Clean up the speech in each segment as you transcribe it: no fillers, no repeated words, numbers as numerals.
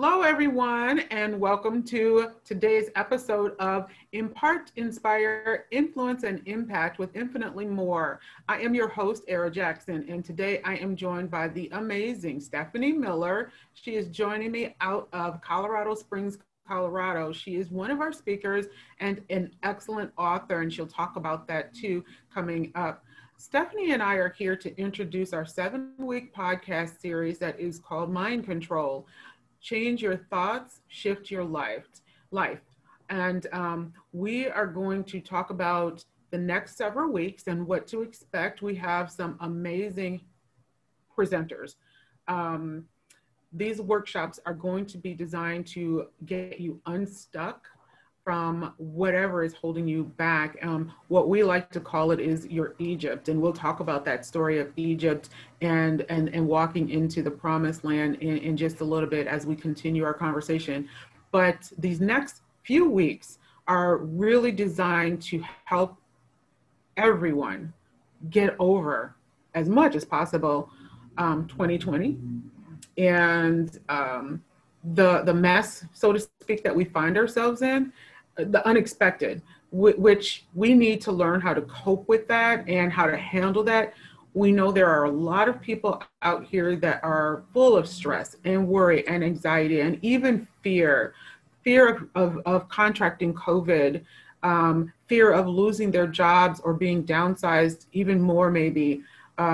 Hello, everyone, and welcome to today's episode of Impart, Inspire, Influence, and Impact with Infinitely More. I am your host, Era Jackson, and today I am joined by the amazing Stephanie Miller. She is joining me out of Colorado Springs, Colorado. She is one of our speakers and an excellent author, and she'll talk about that too coming up. Stephanie and I are here to introduce our 7-week podcast series that is called Mind Control. Change your thoughts, shift your life. And we are going to talk about the next several weeks and what to expect. We have some amazing presenters. These workshops are going to be designed to get you unstuck from whatever is holding you back. What we like to call it is your Egypt. And we'll talk about that story of Egypt and walking into the promised land in just a little bit as we continue our conversation. But these next few weeks are really designed to help everyone get over as much as possible 2020 and the mess, so to speak, that we find ourselves in. The unexpected, which we need to learn how to cope with that and how to handle that. We know there are a lot of people out here that are full of stress and worry and anxiety and even fear of contracting COVID, fear of losing their jobs or being downsized even more maybe,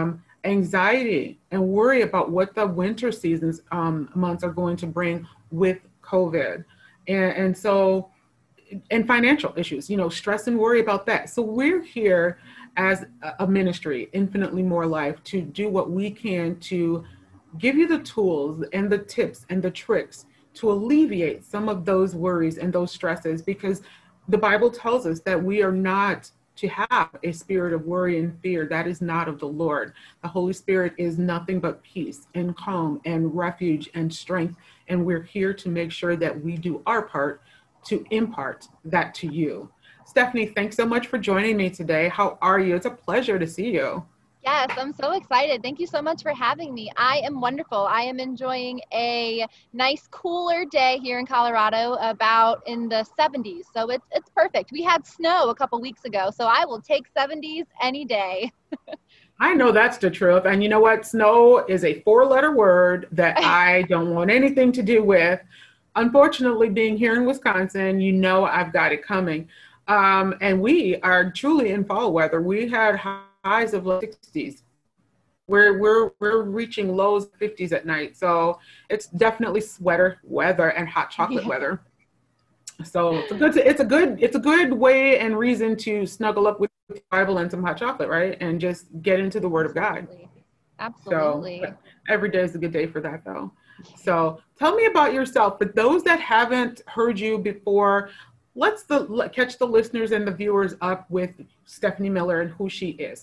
anxiety and worry about what the winter seasons months are going to bring with COVID. And so, and financial issues, stress and worry about that. So we're here as a ministry, Infinitely More Life, to do what we can to give you the tools and the tips and the tricks to alleviate some of those worries and those stresses, because the Bible tells us that we are not to have a spirit of worry and fear. That is not of the Lord. The Holy Spirit is nothing but peace and calm and refuge and strength. And we're here to make sure that we do our part to impart that to you. Stephanie, thanks so much for joining me today. How are you? It's a pleasure to see you. Yes, I'm so excited. Thank you so much for having me. I am wonderful. I am enjoying a nice cooler day here in Colorado, about in the 70s. So it's perfect. We had snow a couple weeks ago, so I will take 70s any day. I know that's the truth. And you know what? Snow is a 4-letter word that I don't want anything to do with. Unfortunately, being here in Wisconsin, I've got it coming. And we are truly in fall weather. We had highs of low 60s. We're reaching lows 50s at night. So it's definitely sweater weather and hot chocolate weather. So it's a good way and reason to snuggle up with the Bible and some hot chocolate, right? And just get into the Word of God. Absolutely. So every day is a good day for that, though. So tell me about yourself. For those that haven't heard you before, let's catch the listeners and the viewers up with Stephanie Miller and who she is.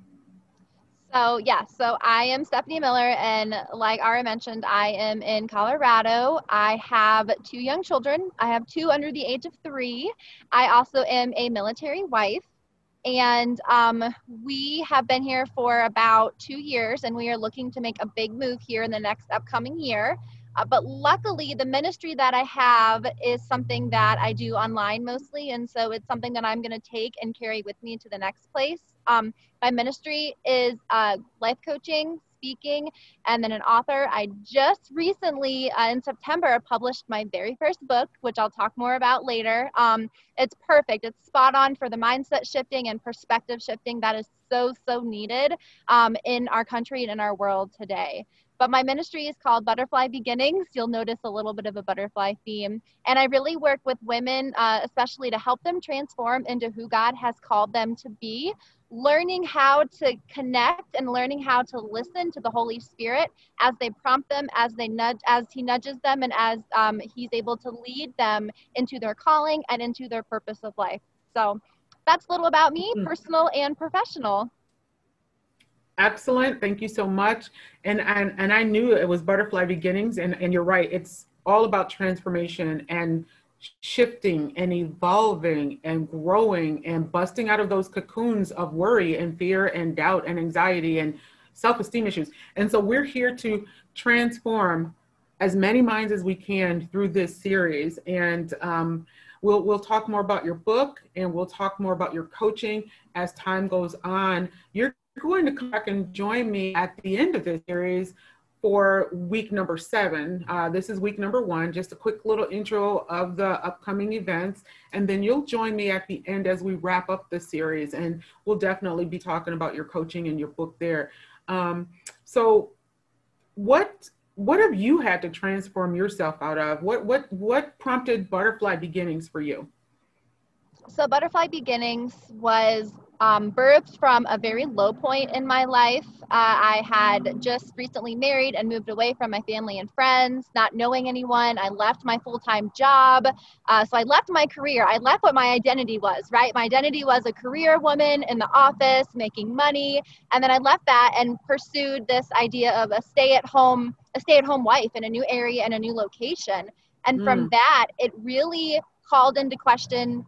So I am Stephanie Miller, and like Ara mentioned, I am in Colorado. I have 2 young children. I have 2 under the age of 3. I also am a military wife. And we have been here for about 2 years, and we are looking to make a big move here in the next upcoming year. But luckily, the ministry that I have is something that I do online mostly, and so it's something that I'm going to take and carry with me to the next place. My ministry is life coaching, speaking, and then an author. I just recently, in September, published my very first book, which I'll talk more about later. It's perfect. It's spot on for the mindset shifting and perspective shifting that is so needed in our country and in our world today. But my ministry is called Butterfly Beginnings. You'll notice a little bit of a butterfly theme. And I really work with women, especially to help them transform into who God has called them to be, learning how to connect and learning how to listen to the Holy Spirit as they prompt them, as He nudges them, and as He's able to lead them into their calling and into their purpose of life. So that's a little about me, personal and professional. Excellent. Thank you so much. And I knew it was Butterfly Beginnings, and you're right. It's all about transformation and shifting and evolving and growing and busting out of those cocoons of worry and fear and doubt and anxiety and self-esteem issues. And so we're here to transform as many minds as we can through this series. And we'll talk more about your book, and we'll talk more about your coaching as time goes on. You're going to come back and join me at the end of this series for week number 7. This is week number 1, just a quick little intro of the upcoming events. And then you'll join me at the end as we wrap up the series. And we'll definitely be talking about your coaching and your book there. So what have you had to transform yourself out of? What prompted Butterfly Beginnings for you? So Butterfly Beginnings was birthed from a very low point in my life. I had just recently married and moved away from my family and friends, not knowing anyone. I left my full-time job. So I left my career. I left what my identity was, right? My identity was a career woman in the office, making money. And then I left that and pursued this idea of a stay-at-home wife in a new area and a new location. And from that, it really I called into question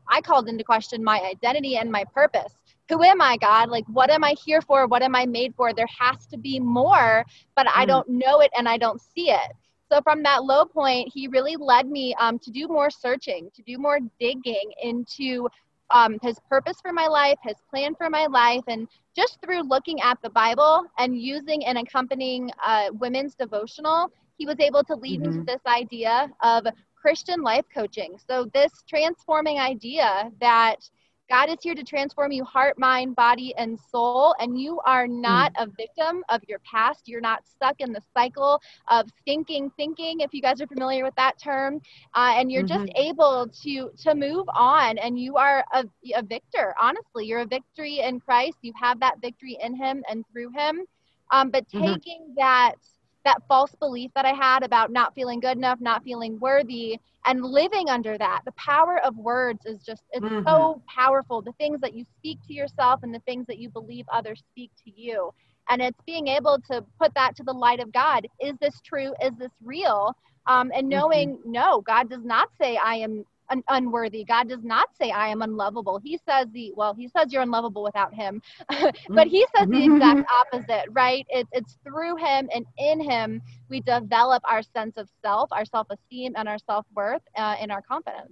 my identity and my purpose. Who am I, God? Like, what am I here for? What am I made for? There has to be more, but I don't know it and I don't see it. So from that low point, he really led me to do more searching, to do more digging into his purpose for my life, his plan for my life. And just through looking at the Bible and using an accompanying women's devotional, he was able to lead me to this idea of Christian life coaching. So this transforming idea that God is here to transform you heart, mind, body, and soul, and you are not a victim of your past. You're not stuck in the cycle of thinking, if you guys are familiar with that term, and you're just able to move on, and you are a victor. Honestly, you're a victory in Christ. You have that victory in him and through him, but taking that false belief that I had about not feeling good enough, not feeling worthy, and living under that. The power of words is just, it's so powerful. The things that you speak to yourself and the things that you believe others speak to you. And it's being able to put that to the light of God. Is this true? Is this real? And knowing, no, God does not say I am unworthy. God does not say I am unlovable. He says you're unlovable without him, but he says the exact opposite, right? It's through him and in him we develop our sense of self, our self-esteem, and our self-worth, and our confidence.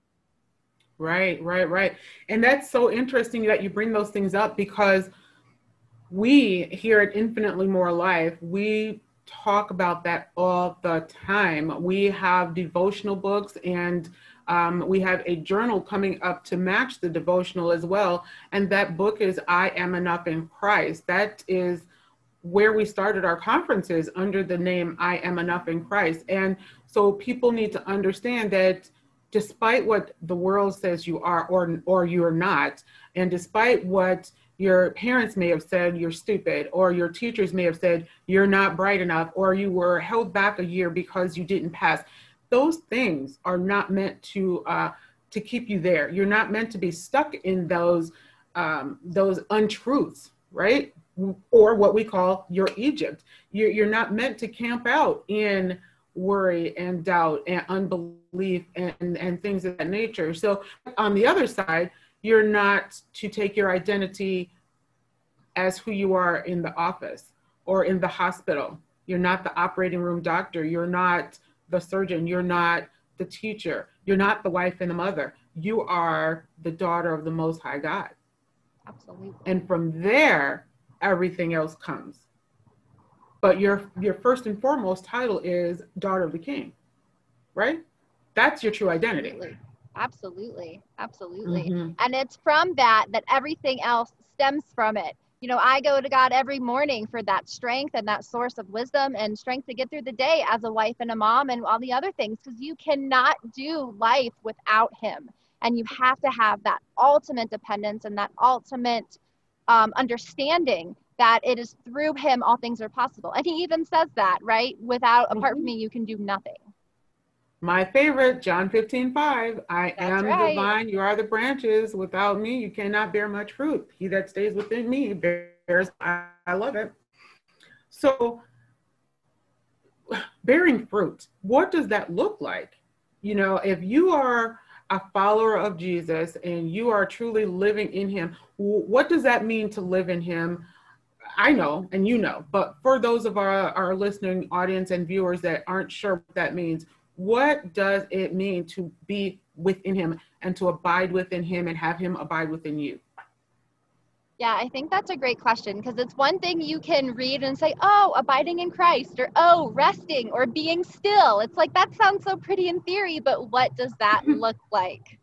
Right. And that's so interesting that you bring those things up, because we here at Infinitely More Life, we talk about that all the time. We have devotional books, and we have a journal coming up to match the devotional as well. And that book is I Am Enough in Christ. That is where we started our conferences, under the name I Am Enough in Christ. And so people need to understand that despite what the world says you are or you're not, and despite what your parents may have said you're stupid, or your teachers may have said you're not bright enough, or you were held back a year because you didn't pass, those things are not meant to keep you there. You're not meant to be stuck in those untruths, right? Or what we call your Egypt. You're not meant to camp out in worry and doubt and unbelief and things of that nature. So on the other side, you're not to take your identity as who you are in the office or in the hospital. You're not the operating room doctor. You're not the surgeon. You're not the teacher. You're not the wife and the mother. You are the daughter of the Most High God. Absolutely. And from there, everything else comes. But your first and foremost title is daughter of the King, right? That's your true identity. Absolutely. And it's from that everything else stems from it. You know, I go to God every morning for that strength and that source of wisdom and strength to get through the day as a wife and a mom and all the other things, because you cannot do life without him. And you have to have that ultimate dependence and that ultimate understanding that it is through him all things are possible. And he even says that, right? Apart from me, you can do nothing. My favorite, John 15:5. I am right. the vine, you are the branches. Without me, you cannot bear much fruit. He that stays within me bears. I love it. So bearing fruit, what does that look like? You know, if you are a follower of Jesus and you are truly living in him, what does that mean to live in him? I know, and you know, but for those of our listening audience and viewers that aren't sure what that means, what does it mean to be within him and to abide within him and have him abide within you? Yeah, I think that's a great question, because it's one thing you can read and say, oh, abiding in Christ, or oh, resting, or being still. It's like, that sounds so pretty in theory, but what does that look like?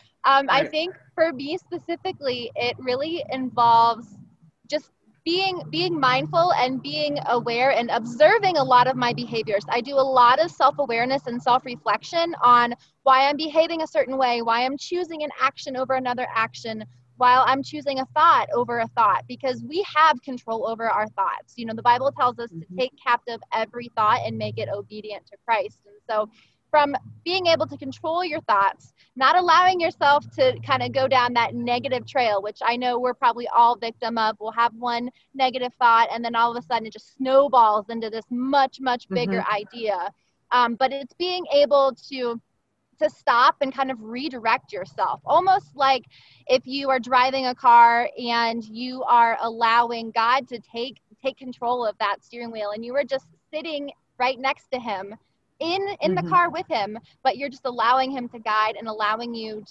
I Right. think for me specifically, it really involves just being mindful and being aware and observing a lot of my behaviors. I do a lot of self-awareness and self-reflection on why I'm behaving a certain way, why I'm choosing an action over another action, while I'm choosing a thought over a thought, because we have control over our thoughts. You know, the Bible tells us to take captive every thought and make it obedient to Christ. And so from being able to control your thoughts, not allowing yourself to kind of go down that negative trail, which I know we're probably all victim of. We'll have one negative thought, and then all of a sudden it just snowballs into this much, much bigger idea. But it's being able to stop and kind of redirect yourself, almost like if you are driving a car and you are allowing God to take control of that steering wheel, and you are just sitting right next to him in the car with him, but you're just allowing him to guide and allowing him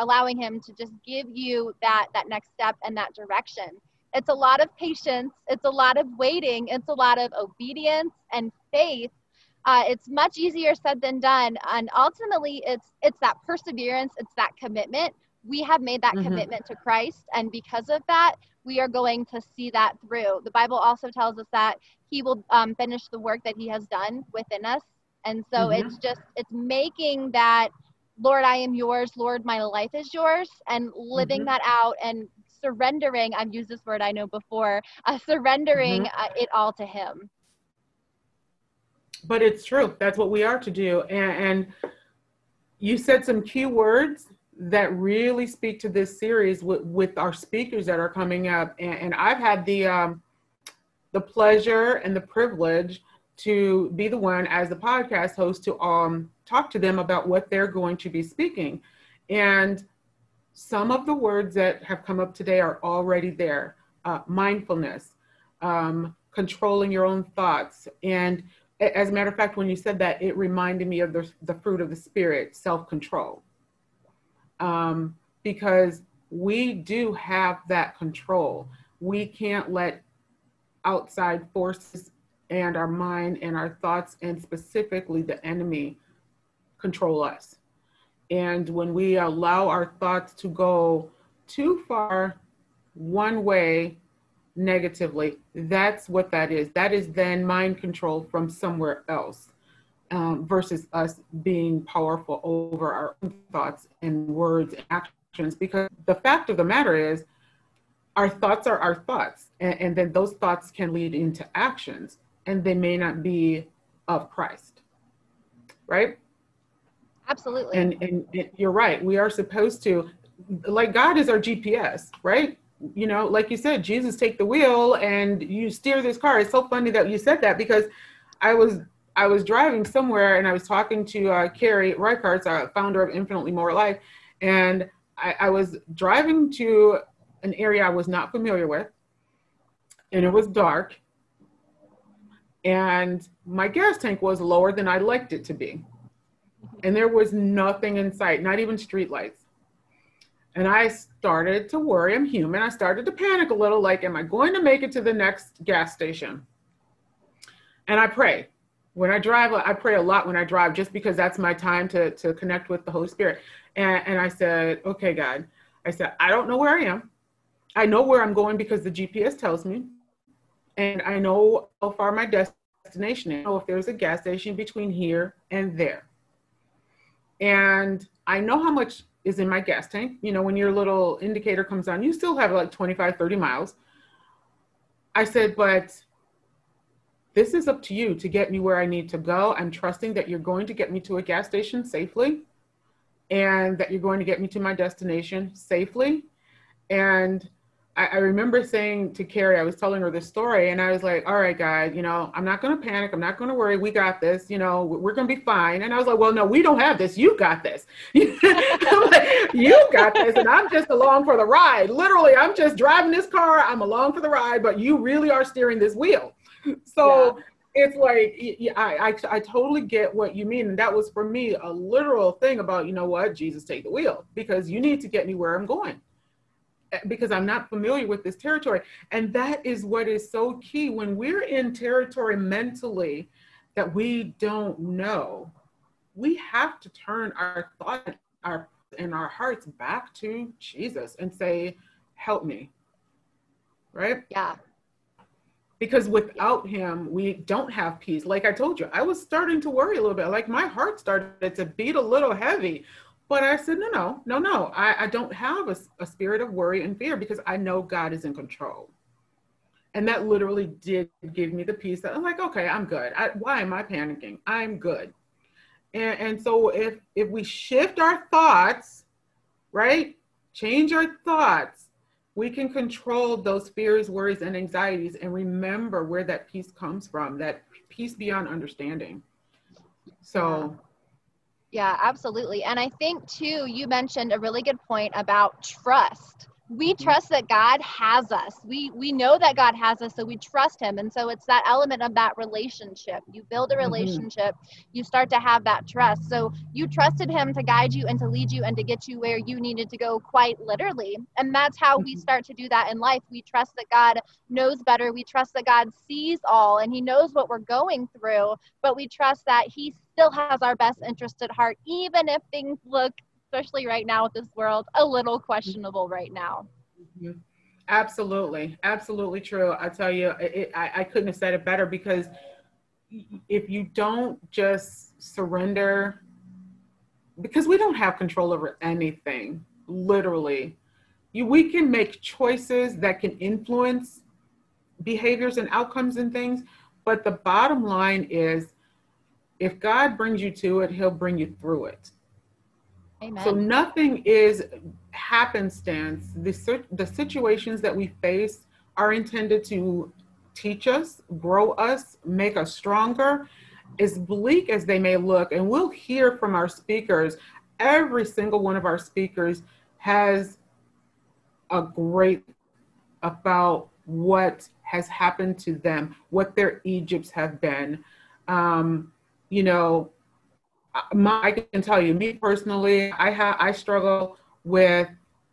to just give you that next step and that direction. It's a lot of patience, it's a lot of waiting, it's a lot of obedience and faith. It's much easier said than done, and ultimately it's that perseverance, it's that commitment. We have made that commitment to Christ, and because of that, we are going to see that through. The Bible also tells us that he will finish the work that he has done within us. And so it's making that, Lord, I am yours, Lord, my life is yours, and living that out and surrendering. I've used this word, I know, before, surrendering it all to him. But it's true. That's what we are to do. And you said some key words that really speak to this series with our speakers that are coming up. And I've had the pleasure and the privilege to be the one as the podcast host to talk to them about what they're going to be speaking. And some of the words that have come up today are already there. Mindfulness, controlling your own thoughts. And as a matter of fact, when you said that, it reminded me of the fruit of the Spirit, self-control. Because we do have that control. We can't let outside forces and our mind and our thoughts, and specifically the enemy, control us. And when we allow our thoughts to go too far one way negatively, that's what that is. That is then mind control from somewhere else, versus us being powerful over our own thoughts and words and actions. Because the fact of the matter is, our thoughts are our thoughts, and then those thoughts can lead into actions, and they may not be of Christ, right? Absolutely. And you're right. We are supposed to, like, God is our GPS, right? You know, like you said, Jesus, take the wheel and you steer this car. It's so funny that you said that, because I was driving somewhere and I was talking to Carrie Reichardt, founder of Infinitely More Life, and I was driving to an area I was not familiar with, and it was dark, and my gas tank was lower than I liked it to be. And there was nothing in sight, not even street lights. And I started to worry. I'm human. I started to panic a little, like, am I going to make it to the next gas station? And I pray. When I drive, I pray a lot when I drive, just because that's my time to connect with the Holy Spirit. And I said, okay, God, I said, I don't know where I am. I know where I'm going because the GPS tells me. And I know how far my destination is. I know if there's a gas station between here and there. And I know how much is in my gas tank. You know, when your little indicator comes on, you still have like 25, 30 miles. I said, but this is up to you to get me where I need to go. I'm trusting that you're going to get me to a gas station safely, and that you're going to get me to my destination safely. And I remember saying to Carrie, I was telling her this story, and I was like, all right, guys, you know, I'm not going to panic. I'm not going to worry. We got this. You know, we're going to be fine. And I was like, well, no, we don't have this. You got this. I'm like, you got this. And I'm just along for the ride. Literally, I'm just driving this car. I'm along for the ride, but you really are steering this wheel. So it's like, I totally get what you mean. And that was for me a literal thing about, you know what, Jesus, take the wheel, because you need to get me where I'm going, because I'm not familiar with this territory. And that is what is so key when we're in territory mentally that we don't know. We have to turn our thought and our hearts back to Jesus and say, help me. Right? Yeah. Because without him, we don't have peace. Like I told you, I was starting to worry a little bit. Like my heart started to beat a little heavy. But I said, no. I don't have a spirit of worry and fear, because I know God is in control. And that literally did give me the peace that I'm like, okay, I'm good. Why am I panicking? I'm good. And so if we shift our thoughts, right, change our thoughts, we can control those fears, worries, and anxieties, and remember where that peace comes from, that peace beyond understanding. So. Yeah, absolutely. And I think too, you mentioned a really good point about trust. We trust that God has us. We know that God has us, so we trust him. And so it's that element of that relationship. You build a relationship, you start to have that trust. So you trusted him to guide you and to lead you and to get you where you needed to go, quite literally. And that's how we start to do that in life. We trust that God knows better. We trust that God sees all and he knows what we're going through, but we trust that he still has our best interest at heart, even if things look, especially right now with this world, a little questionable right now. Absolutely. Absolutely true. I tell you, I couldn't have said it better, because if you don't just surrender, because we don't have control over anything, literally, we can make choices that can influence behaviors and outcomes and things. But the bottom line is, if God brings you to it, he'll bring you through it. Amen. So nothing is happenstance. The situations that we face are intended to teach us, grow us, make us stronger. As bleak as they may look, and we'll hear from our speakers, every single one of our speakers has a great about what has happened to them, what their Egypts have been. You know, I can tell you, me personally, I struggle with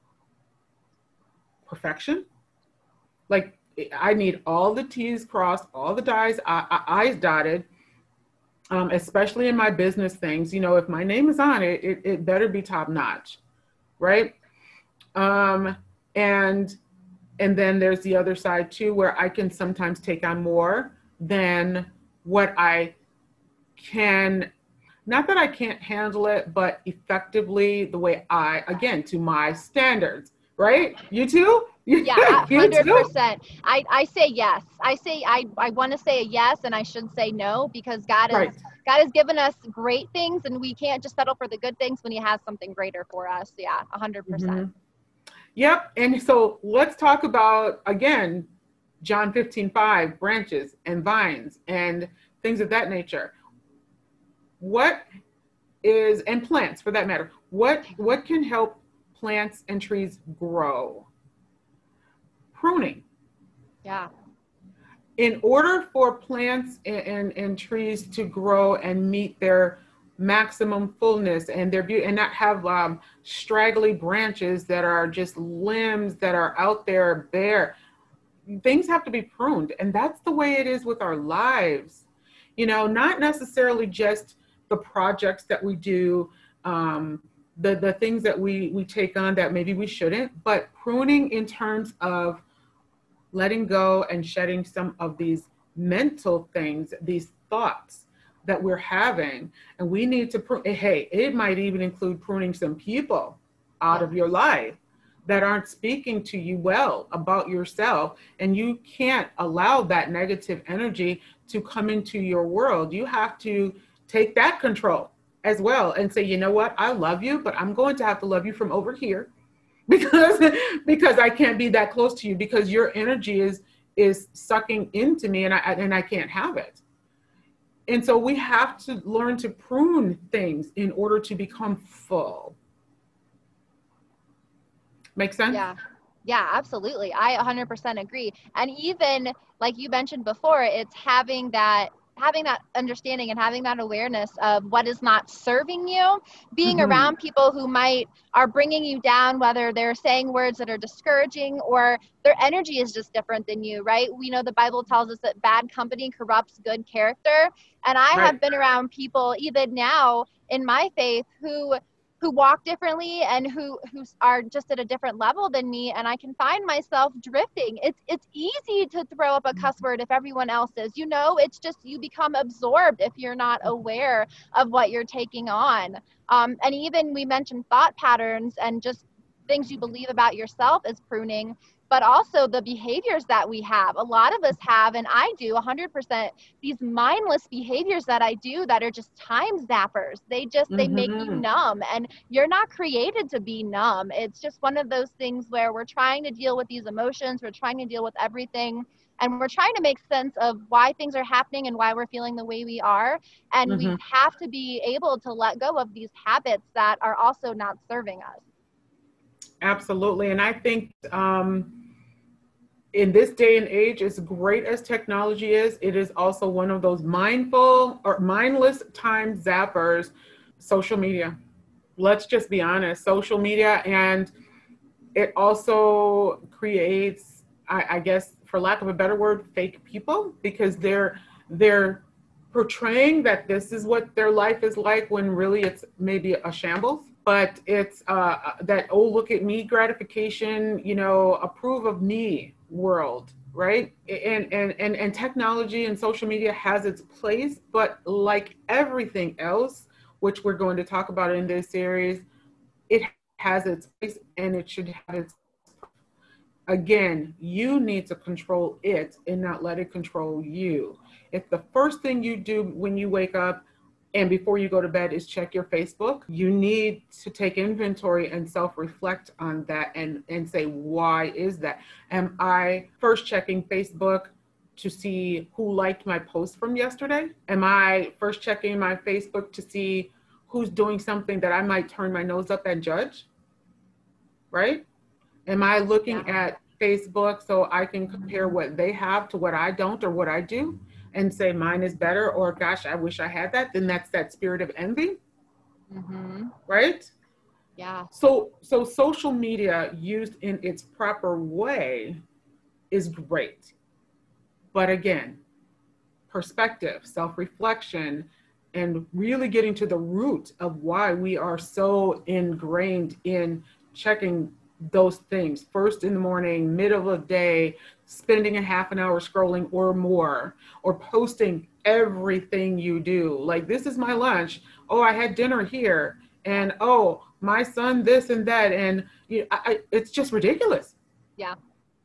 perfection. Like, I need all the T's crossed, all the I's dotted, especially in my business things. You know, if my name is on it, it better be top notch, right? And then there's the other side too, where I can sometimes take on more than what I can. Not that I can't handle it, but effectively the way again, to my standards, right? You too? Yeah, 100%. I say yes. I want to say a yes, and I should say no, because God has given us great things, and we can't just settle for the good things when he has something greater for us. Yeah, 100%. Yep. And so let's talk about, again, John 15:5, branches and vines and things of that nature. And plants for that matter, what can help plants and trees grow? Pruning. Yeah. In order for plants and trees to grow and meet their maximum fullness and their beauty, and not have straggly branches that are just limbs that are out there bare, things have to be pruned. And that's the way it is with our lives. You know, not necessarily just the projects that we do, the things that we take on that maybe we shouldn't, but pruning in terms of letting go and shedding some of these mental things, these thoughts that we're having. And we need to it might even include pruning some people out of your life that aren't speaking to you well about yourself. And you can't allow that negative energy to come into your world. You have to take that control as well and say, you know what, I love you, but I'm going to have to love you from over here. because because I can't be that close to you, because your energy is sucking into me, and I can't have it. And so we have to learn to prune things in order to become full. Make sense? Yeah. Yeah, absolutely. I 100% agree. And even like you mentioned before, it's having that understanding and having that awareness of what is not serving you, being Mm-hmm. around people who might are bringing you down, whether they're saying words that are discouraging or their energy is just different than you, right? We know the Bible tells us that bad company corrupts good character. And I Right. have been around people even now in my faith who walk differently and who are just at a different level than me, and I can find myself drifting. It's easy to throw up a cuss word if everyone else is, it's just you become absorbed if you're not aware of what you're taking on. And even we mentioned thought patterns and just things you believe about yourself is pruning, but also the behaviors that we have. A lot of us have, and I do 100%, these mindless behaviors that I do that are just time zappers. They make you Mm-hmm. numb, and you're not created to be numb. It's just one of those things where we're trying to deal with these emotions, we're trying to deal with everything, and we're trying to make sense of why things are happening and why we're feeling the way we are. And we Mm-hmm. have to be able to let go of these habits that are also not serving us. Absolutely. And I think in this day and age, as great as technology is, it is also one of those mindful or mindless time zappers, social media. Let's just be honest, social media. And it also creates, I guess, for lack of a better word, fake people, because they're portraying that this is what their life is like when really it's maybe a shambles. But it's that, oh, look at me gratification, approve of me world, right? And technology and social media has its place, but like everything else, which we're going to talk about in this series, it has its place and it should have its. Again, you need to control it and not let it control you. If the first thing you do when you wake up and before you go to bed is check your Facebook, you need to take inventory and self-reflect on that, and say, why is that? Am I first checking Facebook to see who liked my post from yesterday? Am I first checking my Facebook to see who's doing something that I might turn my nose up and judge? Right? Am I looking Yeah. at Facebook so I can compare what they have to what I don't or what I do and say mine is better, or gosh, I wish I had that? Then that's that spirit of envy, Mm-hmm. right? Yeah. So social media used in its proper way is great. But again, perspective, self-reflection, and really getting to the root of why we are so ingrained in checking those things first in the morning, middle of the day, spending a half an hour scrolling or more, or posting everything you do. Like, this is my lunch. Oh, I had dinner here. And oh, my son, this and that. And it's just ridiculous. Yeah.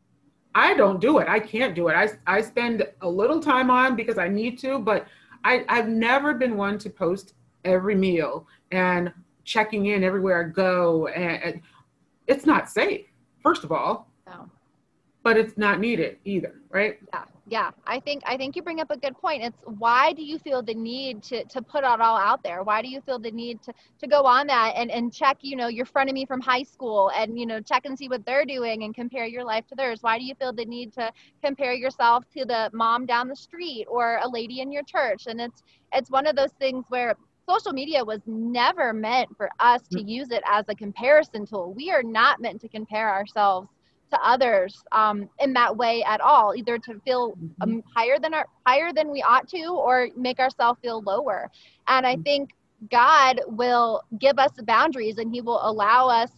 I don't do it. I can't do it. I spend a little time on because I need to, but I've never been one to post every meal and checking in everywhere I go. And it's not safe, first of all, No. but it's not needed either, right? Yeah, yeah. I think you bring up a good point. It's why do you feel the need to put it all out there? Why do you feel the need to go on that and check, your frenemy from high school and, check and see what they're doing and compare your life to theirs? Why do you feel the need to compare yourself to the mom down the street or a lady in your church? And it's one of those things where social media was never meant for us to use it as a comparison tool. We are not meant to compare ourselves to others in that way at all, either to feel Mhm. higher than we ought to, or make ourselves feel lower. And I think God will give us boundaries, and He will allow us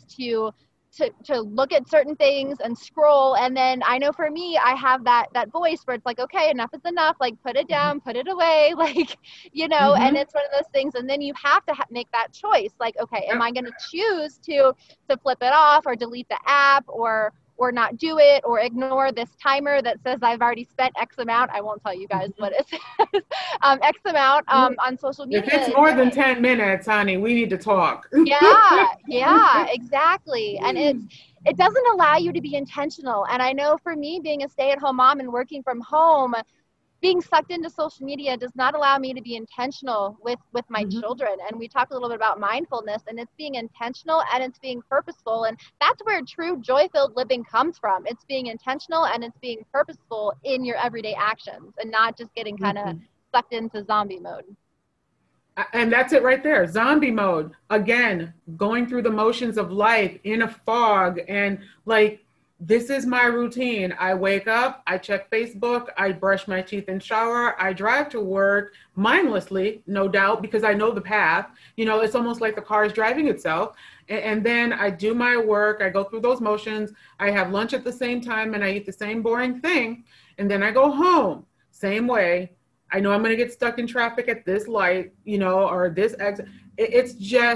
to look at certain things and scroll. And then I know for me, I have that voice where it's like, okay, enough is enough. Like, put it down, put it away. Like, and Mhm. it's one of those things. And then you have to make that choice. Like, okay, am Yep. I going to choose to flip it off or delete the app or not do it or ignore this timer that says I've already spent X amount. I won't tell you guys what it says. X amount on social media. If it's more than 10 minutes, honey, we need to talk. Yeah, exactly. And it doesn't allow you to be intentional. And I know for me, being a stay-at-home mom and working from home, being sucked into social media does not allow me to be intentional with my children. And we talk a little bit about mindfulness, and it's being intentional and it's being purposeful. And that's where true joy-filled living comes from. It's being intentional and it's being purposeful in your everyday actions and not just getting kind of sucked into zombie mode. And that's it right there. Zombie mode. Again, going through the motions of life in a fog, and like, this is my routine. I wake up, I check Facebook, I brush my teeth and shower, I drive to work mindlessly, no doubt, because I know the path. You know, it's almost like the car is driving itself. And then I do my work, I go through those motions, I have lunch at the same time, and I eat the same boring thing. And then I go home, same way. I know I'm going to get stuck in traffic at this light, you know, or this exit. It's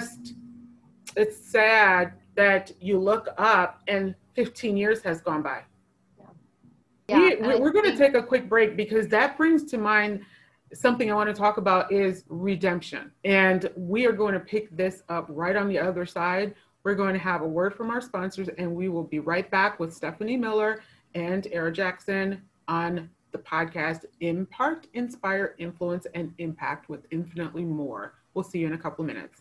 sad that you look up and 15 years has gone by. We're going to take a quick break because that brings to mind something I want to talk about is redemption. And we are going to pick this up right on the other side. We're going to have a word from our sponsors, and we will be right back with Stephanie Miller and Era Jackson on the podcast Impart, Inspire, Influence, and Impact with Infinitely More. We'll see you in a couple of minutes.